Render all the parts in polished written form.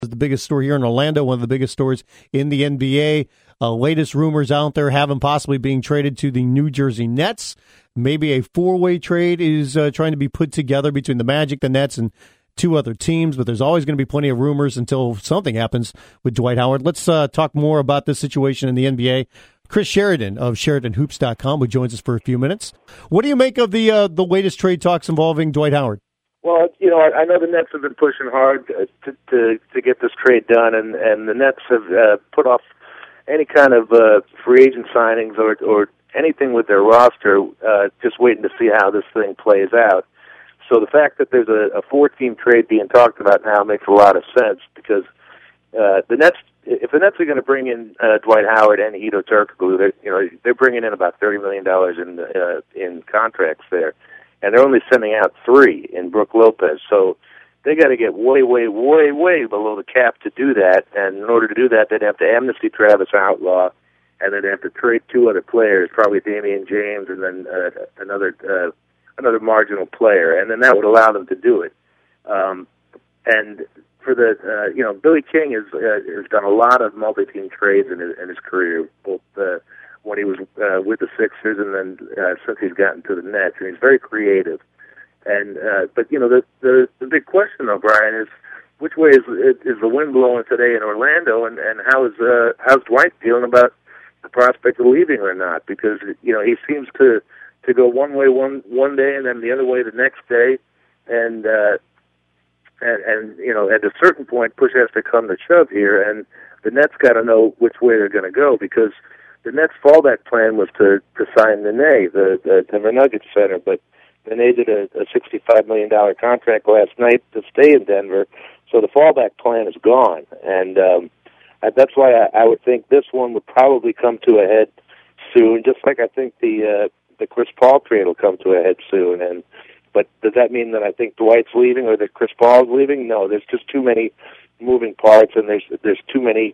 is the biggest story here in Orlando, one of the biggest stories in the NBA. Latest rumors out there have him possibly being traded to the New Jersey Nets. Maybe a four-way trade is trying to be put together between the Magic, the Nets, and two other teams, but there's always going to be plenty of rumors until something happens with Dwight Howard. Let's talk more about this situation in the NBA. Chris Sheridan of SheridanHoops.com, who joins us for a few minutes. What do you make of the latest trade talks involving Dwight Howard? Well, I know the Nets have been pushing hard to get this trade done, and the Nets have put off any kind of free agent signings or anything with their roster, just waiting to see how this thing plays out. So the fact that there's a four-team trade being talked about now makes a lot of sense because the Nets, if the Nets are going to bring in Dwight Howard and Hedo Turkoglu, they're bringing in about $30 million in contracts there, and they're only sending out $3 in Brook Lopez. So they got to get way, way, way, way below the cap to do that. And in order to do that, they'd have to amnesty Travis Outlaw, and then they have to trade two other players, probably Damian James, and then another marginal player, and then that would allow them to do it. And for the, Billy King has done a lot of multi-team trades in his career, both when he was with the Sixers and then since he's gotten to the Nets, and he's very creative. And but the big question though, Brian, is which way is the wind blowing today in Orlando, and how's Dwight feeling about the prospect of leaving or not? Because he seems to go one way one day and then the other way the next day, and at a certain point push has to come to shove here, and the Nets got to know which way they're going to go, because the Nets' fallback plan was to sign Nene, the Denver Nuggets center, but Nene did a $65 million contract last night to stay in Denver, so the fallback plan is gone, and that's why I would think this one would probably come to a head soon, just like I think the Chris Paul trade will come to a head soon. But does that mean that I think Dwight's leaving or that Chris Paul's leaving? No, there's just too many moving parts, and there's too many.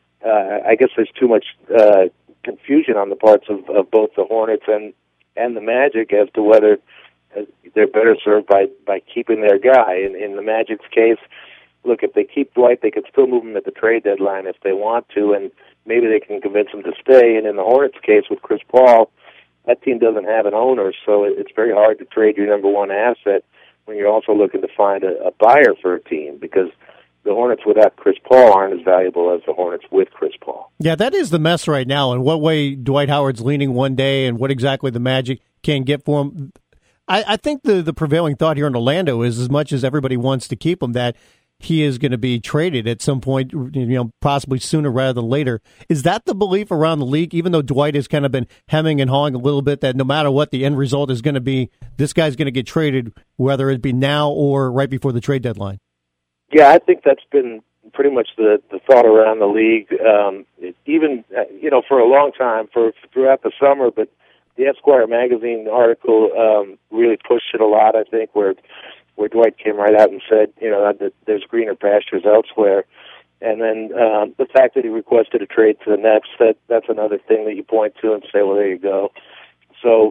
I guess there's too much confusion on the parts of both the Hornets and the Magic as to whether they're better served by keeping their guy. In the Magic's case, look, if they keep Dwight, they could still move him at the trade deadline if they want to, and maybe they can convince him to stay. And in the Hornets' case with Chris Paul, that team doesn't have an owner, so it's very hard to trade your number one asset when you're also looking to find a buyer for a team, because the Hornets without Chris Paul aren't as valuable as the Hornets with Chris Paul. Yeah, that is the mess right now, and what way Dwight Howard's leaning one day and what exactly the Magic can get for him. I think the prevailing thought here in Orlando is, as much as everybody wants to keep him, that he is going to be traded at some point, possibly sooner rather than later. Is that the belief around the league, even though Dwight has kind of been hemming and hawing a little bit, that no matter what the end result is going to be, this guy's going to get traded, whether it be now or right before the trade deadline? Yeah, I think that's been pretty much the thought around the league, even, for a long time, throughout the summer, but the Esquire magazine article really pushed it a lot, I think, where Dwight came right out and said, that there's greener pastures elsewhere. And then the fact that he requested a trade to the Nets, that's another thing that you point to and say, well, there you go. So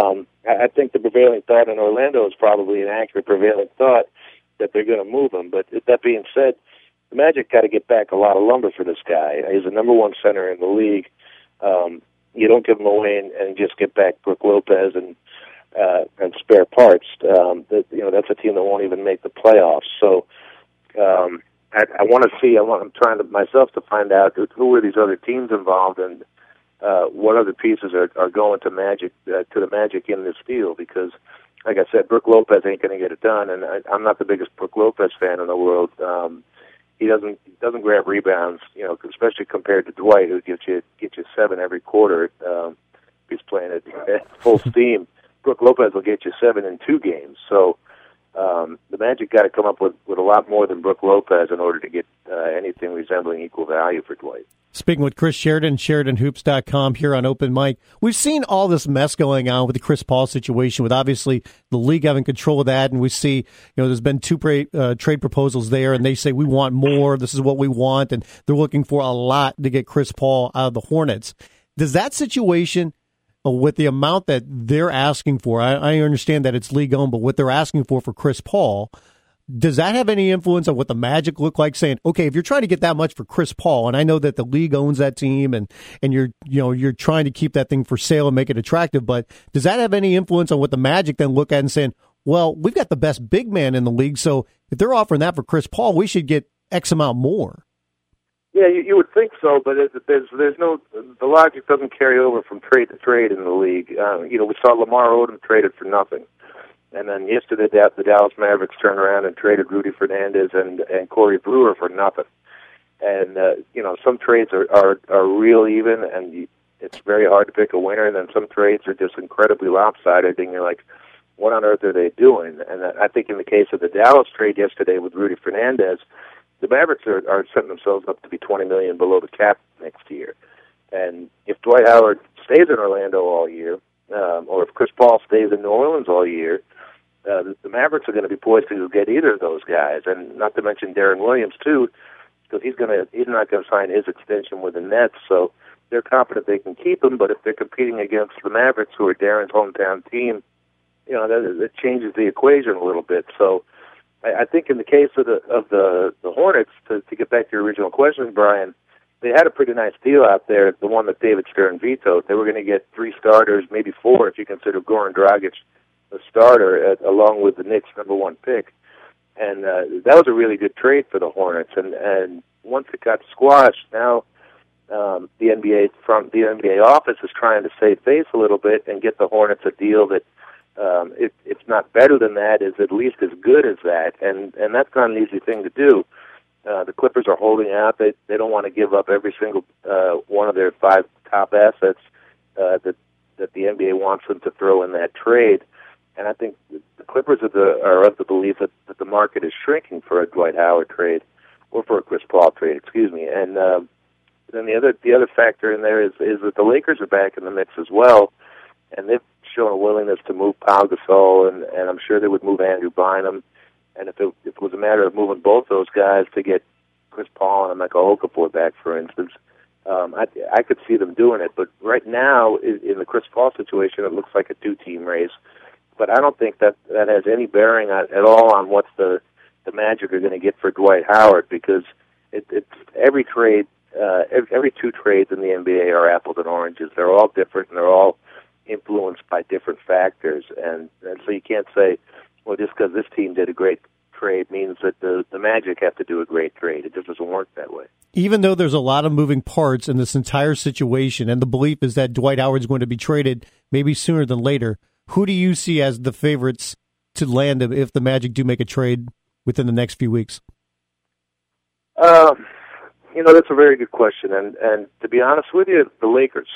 I think the prevailing thought in Orlando is probably an accurate prevailing thought that they're going to move him. But that being said, the Magic got to get back a lot of lumber for this guy. He's the number one center in the league. You don't give him away and just get back Brook Lopez and spare parts. That's a team that won't even make the playoffs. So I want to see. I'm trying to myself to find out who are these other teams involved and what other pieces are going to the Magic in this deal. Because, like I said, Brook Lopez ain't going to get it done, and I'm not the biggest Brook Lopez fan in the world. He doesn't grab rebounds, especially compared to Dwight, who gets you 7 every quarter. He's playing at full steam. Brook Lopez will get you 7 in 2 games. So the Magic got to come up with a lot more than Brook Lopez in order to get anything resembling equal value for Dwight. Speaking with Chris Sheridan, SheridanHoops.com here on Open Mic. We've seen all this mess going on with the Chris Paul situation, with obviously the league having control of that, and we see, there's been 2 trade proposals there, and they say we want more, this is what we want, and they're looking for a lot to get Chris Paul out of the Hornets. Does that situation, with the amount that they're asking for, I understand that it's league-owned, but what they're asking for Chris Paul, Does that have any influence on what the Magic look like? Saying, okay, if you're trying to get that much for Chris Paul, and I know that the league owns that team, and you're trying to keep that thing for sale and make it attractive, but does that have any influence on what the Magic then look at and saying, well, we've got the best big man in the league, so if they're offering that for Chris Paul, we should get X amount more? Yeah, you would think so, but there's no, the logic doesn't carry over from trade to trade in the league. We saw Lamar Odom traded for nothing. And then yesterday, the Dallas Mavericks turned around and traded Rudy Fernandez and Corey Brewer for nothing. And some trades are real even, and it's very hard to pick a winner. And then some trades are just incredibly lopsided, and you're like, what on earth are they doing? And I think in the case of the Dallas trade yesterday with Rudy Fernandez, the Mavericks are setting themselves up to be $20 million below the cap next year. And if Dwight Howard stays in Orlando all year, or if Chris Paul stays in New Orleans all year, the Mavericks are going to be poised to get either of those guys, and not to mention Darren Williams too, because he's not going to sign his extension with the Nets. So they're confident they can keep him. But if they're competing against the Mavericks, who are Darren's hometown team, that changes the equation a little bit. So I think in the case of the Hornets, to get back to your original question, Brian, they had a pretty nice deal out there, the one that David Stern vetoed. They were going to get 3 starters, maybe 4 if you consider Goran Dragic a starter, along with the Knicks' #1 pick. And that was a really good trade for the Hornets. And once it got squashed, now the NBA office is trying to save face a little bit and get the Hornets a deal that, if it's not better than that, is at least as good as that. And that's not an easy thing to do. The Clippers are holding out. They don't want to give up every single one of their 5 top assets that the NBA wants them to throw in that trade. And I think the Clippers are of the belief that the market is shrinking for a Dwight Howard trade, or for a Chris Paul trade, excuse me. And then the other factor in there is that the Lakers are back in the mix as well, and they've shown a willingness to move Pau Gasol, and I'm sure they would move Andrew Bynum. And if it was a matter of moving both those guys to get Chris Paul and Michael Okafor back, for instance, I could see them doing it. But right now, in the Chris Paul situation, it looks like a 2-team race. But I don't think that has any bearing at all on what the Magic are going to get for Dwight Howard, because it's every trade, every 2 trades in the NBA are apples and oranges. They're all different, and they're all influenced by different factors. And so you can't say, well, just because this team did a great trade means that the Magic have to do a great trade. It just doesn't work that way. Even though there's a lot of moving parts in this entire situation, and the belief is that Dwight Howard's going to be traded maybe sooner than later, who do you see as the favorites to land him if the Magic do make a trade within the next few weeks? That's a very good question. And to be honest with you, the Lakers.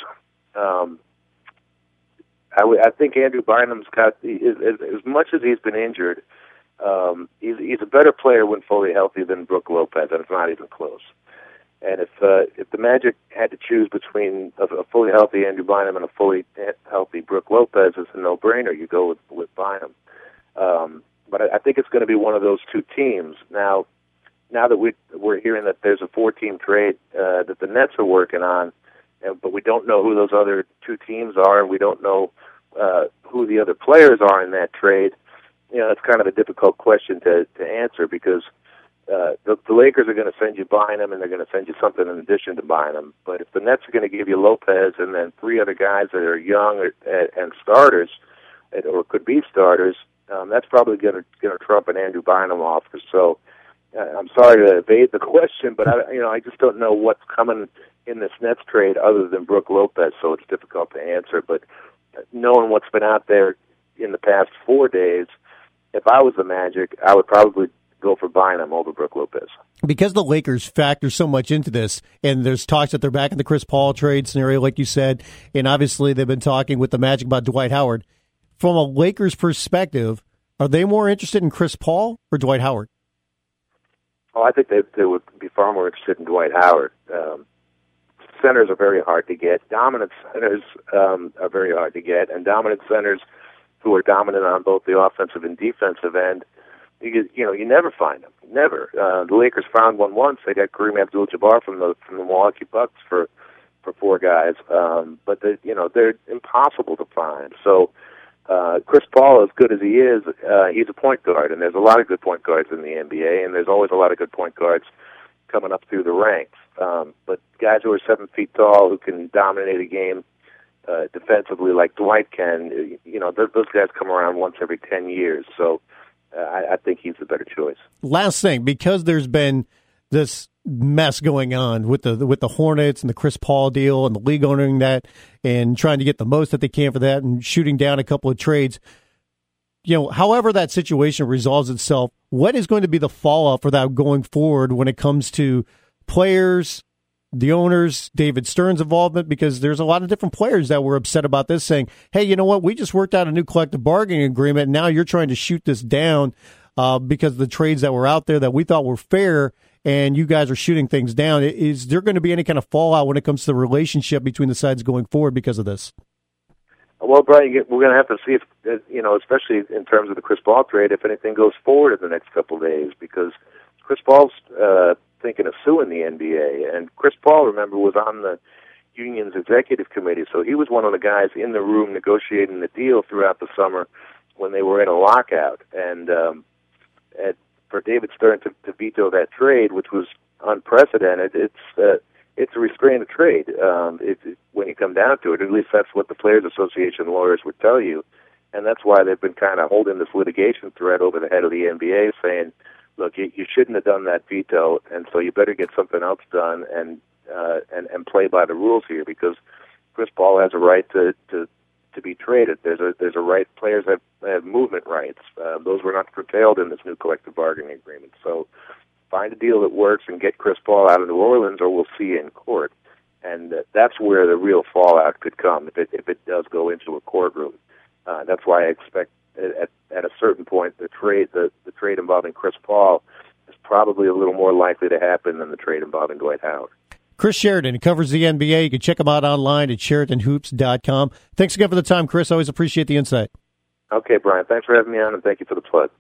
I think Andrew Bynum's got, as much as he's been injured, he's a better player when fully healthy than Brook Lopez, and it's not even close. And if the Magic had to choose between a fully healthy Andrew Bynum and a fully healthy Brook Lopez, it's a no-brainer. You go with Bynum. But I think it's going to be one of those 2 teams. Now that we're hearing that there's a 4-team trade that the Nets are working on, but we don't know who those other 2 teams are, and we don't know who the other players are in that trade. It's kind of a difficult question to answer, because the Lakers are going to send you Bynum, and they're going to send you something in addition to Bynum. But if the Nets are going to give you Lopez and then 3 other guys that are young and starters, or could be starters, that's probably going to trump an Andrew Bynum offer. So I'm sorry to evade the question, but I just don't know what's coming in this Nets trade other than Brook Lopez, so it's difficult to answer. But knowing what's been out there in the past 4 days, if I was the Magic, I would probably go for Bynum over Brook Lopez. Because the Lakers factor so much into this, and there's talks that they're back in the Chris Paul trade scenario, like you said, and obviously they've been talking with the Magic about Dwight Howard. From a Lakers perspective, are they more interested in Chris Paul or Dwight Howard? Oh, I think they would be far more interested in Dwight Howard. Centers are very hard to get. Dominant centers are very hard to get, and dominant centers who are dominant on both the offensive and defensive end, you never find them. Never. The Lakers found one once. They got Kareem Abdul-Jabbar from the Milwaukee Bucks for 4 guys, but they're impossible to find. So Chris Paul, as good as he is, he's a point guard, and there's a lot of good point guards in the NBA, and there's always a lot of good point guards coming up through the ranks. But guys who are 7 feet tall, who can dominate a game defensively like Dwight can, those guys come around once every 10 years. So I think he's the better choice. Last thing, because there's been this mess going on with the Hornets and the Chris Paul deal and the league owning that and trying to get the most that they can for that and shooting down a couple of trades. However that situation resolves itself, what is going to be the fallout for that going forward when it comes to players, the owners, David Stern's involvement? Because there's a lot of different players that were upset about this, saying, hey, you know what, we just worked out a new collective bargaining agreement, and now you're trying to shoot this down because of the trades that were out there that we thought were fair, and you guys are shooting things down. Is there going to be any kind of fallout when it comes to the relationship between the sides going forward because of this? Well, Brian, we're going to have to see if, especially in terms of the Chris Paul trade, if anything goes forward in the next couple of days, because Chris Paul's thinking of suing the NBA. And Chris Paul, remember, was on the union's executive committee, so he was one of the guys in the room negotiating the deal throughout the summer when they were in a lockout. And for David Stern to veto that trade, which was unprecedented, it's a restrained trade. When you come down to it, at least that's what the Players Association lawyers would tell you, and that's why they've been kind of holding this litigation threat over the head of the NBA, saying, look, you shouldn't have done that veto, and so you better get something else done and play by the rules here, because Chris Paul has a right to be traded. There's a right. Players have movement rights. Those were not curtailed in this new collective bargaining agreement. So find a deal that works and get Chris Paul out of New Orleans, or we'll see you in court. And that's where the real fallout could come if it does go into a courtroom. That's why I expect at a certain point the trade involving Chris Paul is probably a little more likely to happen than the trade involving Dwight Howard. Chris Sheridan, he covers the NBA. You can check him out online at SheridanHoops.com. Thanks again for the time, Chris. Always appreciate the insight. Okay, Brian. Thanks for having me on, and thank you for the plug.